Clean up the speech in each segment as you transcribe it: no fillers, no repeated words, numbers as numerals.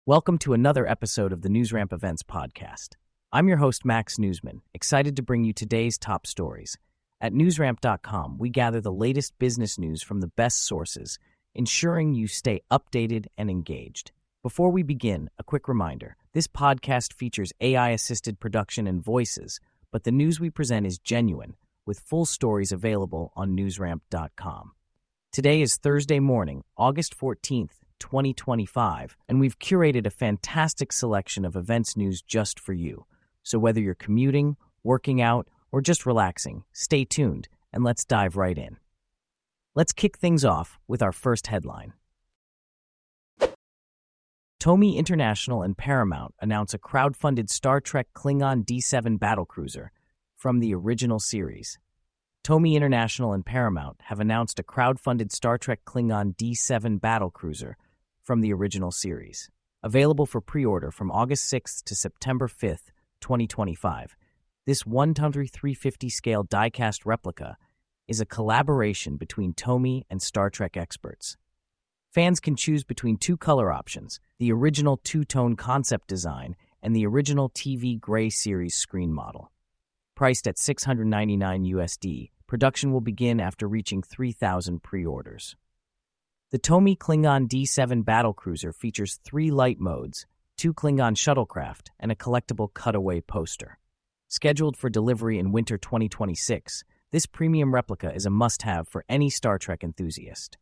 Welcome to another episode of the NewsRamp Events podcast. I'm your host, Max Newsman, excited to bring you today's top stories. At newsramp.com, we gather the latest business news from the best sources, ensuring you stay updated and engaged. Before we begin, a quick reminder. This podcast features AI-assisted production and voices, but the news we present is genuine, with full stories available on newsramp.com. Today is Thursday morning, August 14th, 2025, and we've curated a fantastic selection of events news just for you. So whether you're commuting, working out, or just relaxing, stay tuned and let's dive right in. Let's kick things off with our first headline. Tomy International and Paramount announce a crowd-funded Star Trek Klingon D7 battlecruiser from the original series. Tomy International and Paramount have announced a crowd-funded Star Trek Klingon D7 battlecruiser from the original series, available for pre-order from August 6th to September 5th, 2025. This 1:350 scale die-cast replica is a collaboration between Tomy and Star Trek experts. Fans can choose between two color options, the original two-tone concept design and the original TV Gray Series screen model. Priced at $699 USD, production will begin after reaching 3,000 pre-orders. The Tomy Klingon D7 battlecruiser features 3 light modes, 2 Klingon shuttlecraft, and a collectible cutaway poster. Scheduled for delivery in winter 2026, this premium replica is a must-have for any Star Trek enthusiast.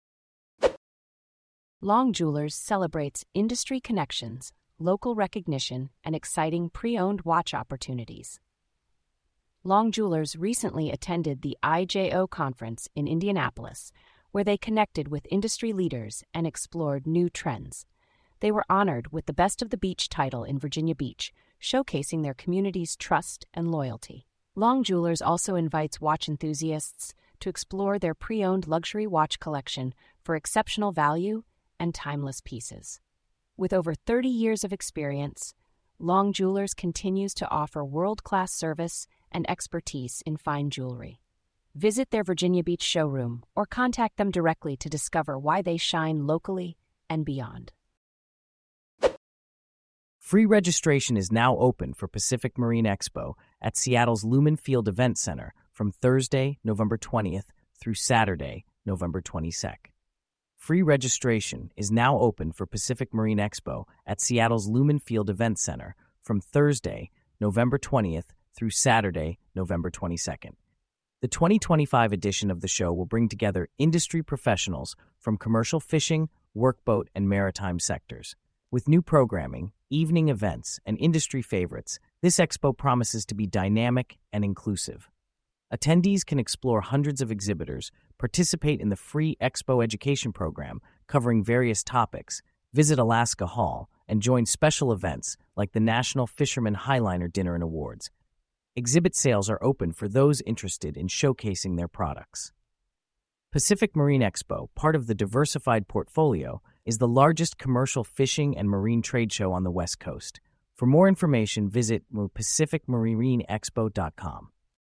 Long Jewelers celebrates industry connections, local recognition, and exciting pre-owned watch opportunities. Long Jewelers recently attended the IJO conference in Indianapolis, where they connected with industry leaders and explored new trends. They were honored with the Best of the Beach title in Virginia Beach, showcasing their community's trust and loyalty. Long Jewelers also invites watch enthusiasts to explore their pre-owned luxury watch collection for exceptional value and timeless pieces. With over 30 years of experience, Long Jewelers continues to offer world-class service and expertise in fine jewelry. Visit their Virginia Beach showroom or contact them directly to discover why they shine locally and beyond. Free registration is now open for Pacific Marine Expo at Seattle's Lumen Field Event Center from Thursday, November 20th through Saturday, November 22nd. Free registration is now open for Pacific Marine Expo at Seattle's Lumen Field Event Center from Thursday, November 20th through Saturday, November 22nd. The 2025 edition of the show will bring together industry professionals from commercial fishing, workboat, and maritime sectors. With new programming, evening events, and industry favorites, this expo promises to be dynamic and inclusive. Attendees can explore hundreds of exhibitors, participate in the free Expo education program covering various topics, visit Alaska Hall, and join special events like the National Fisherman Highliner Dinner and Awards. Exhibit sales are open for those interested in showcasing their products. Pacific Marine Expo, part of the Diversified Portfolio, is the largest commercial fishing and marine trade show on the West Coast. For more information, visit pacificmarineexpo.com.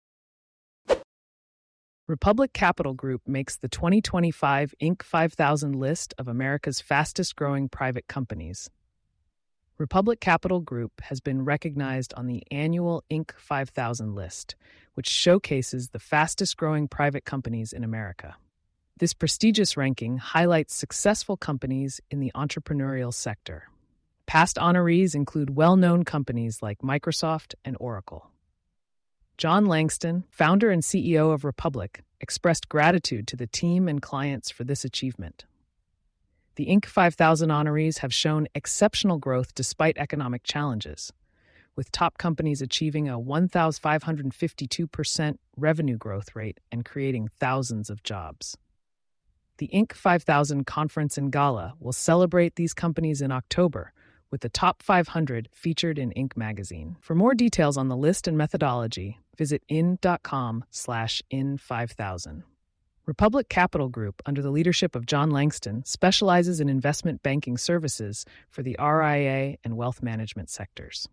Republic Capital Group makes the 2025 Inc. 5000 list of America's fastest-growing private companies. Republic Capital Group has been recognized on the annual Inc. 5000 list, which showcases the fastest-growing private companies in America. This prestigious ranking highlights successful companies in the entrepreneurial sector. Past honorees include well-known companies like Microsoft and Oracle. John Langston, founder and CEO of Republic, expressed gratitude to the team and clients for this achievement. The Inc. 5000 honorees have shown exceptional growth despite economic challenges, with top companies achieving a 1,552% revenue growth rate and creating thousands of jobs. The Inc. 5000 Conference and Gala will celebrate these companies in October, with the top 500 featured in Inc. magazine. For more details on the list and methodology, visit in.com/in5000. Republic Capital Group, under the leadership of John Langston, specializes in investment banking services for the RIA and wealth management sectors.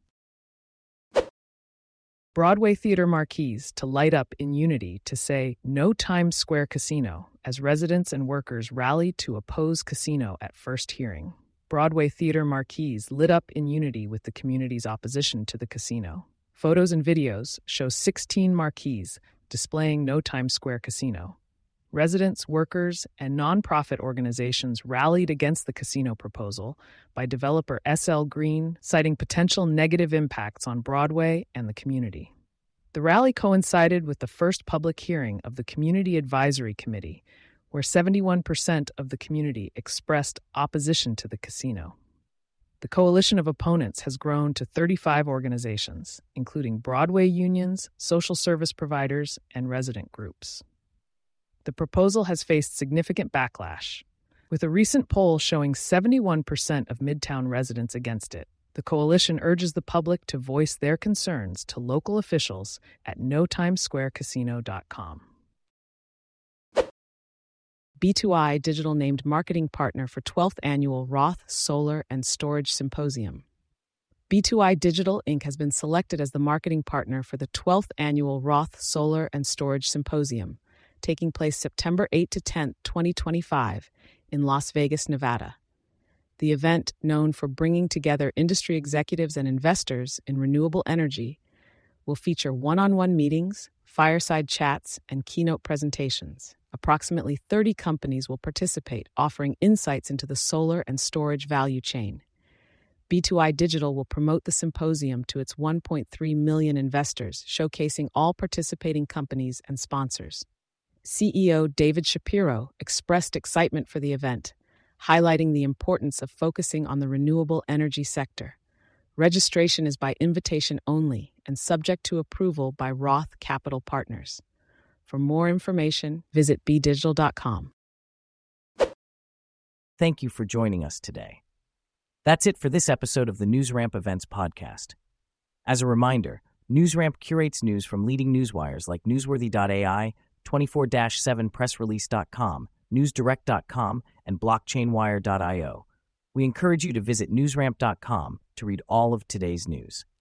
Broadway Theater marquees to light up in unity to say "No Times Square Casino" as residents and workers rally to oppose casino at first hearing. Broadway theater marquees lit up in unity with the community's opposition to the casino. Photos and videos show 16 marquees displaying No Times Square Casino. Residents, workers, and nonprofit organizations rallied against the casino proposal by developer SL Green, citing potential negative impacts on Broadway and the community. The rally coincided with the first public hearing of the Community Advisory Committee, where 71% of the community expressed opposition to the casino. The coalition of opponents has grown to 35 organizations, including Broadway unions, social service providers, and resident groups. The proposal has faced significant backlash, with a recent poll showing 71% of Midtown residents against it. The coalition urges the public to voice their concerns to local officials at notimesquarecasino.com. B2I Digital named marketing partner for 12th Annual Roth Solar and Storage Symposium. B2I Digital, Inc. has been selected as the marketing partner for the 12th Annual Roth Solar and Storage Symposium, taking place September 8 to 10, 2025, in Las Vegas, Nevada. The event, known for bringing together industry executives and investors in renewable energy, will feature one-on-one meetings, fireside chats, and keynote presentations. Approximately 30 companies will participate, offering insights into the solar and storage value chain. B2I Digital will promote the symposium to its 1.3 million investors, showcasing all participating companies and sponsors. CEO David Shapiro expressed excitement for the event, highlighting the importance of focusing on the renewable energy sector. Registration is by invitation only and subject to approval by Roth Capital Partners. For more information, visit bdigital.com. Thank you for joining us today. That's it for this episode of the NewsRamp Events podcast. As a reminder, NewsRamp curates news from leading newswires like Newsworthy.ai, 24/7pressrelease.com, NewsDirect.com, and BlockchainWire.io. We encourage you to visit newsramp.com to read all of today's news.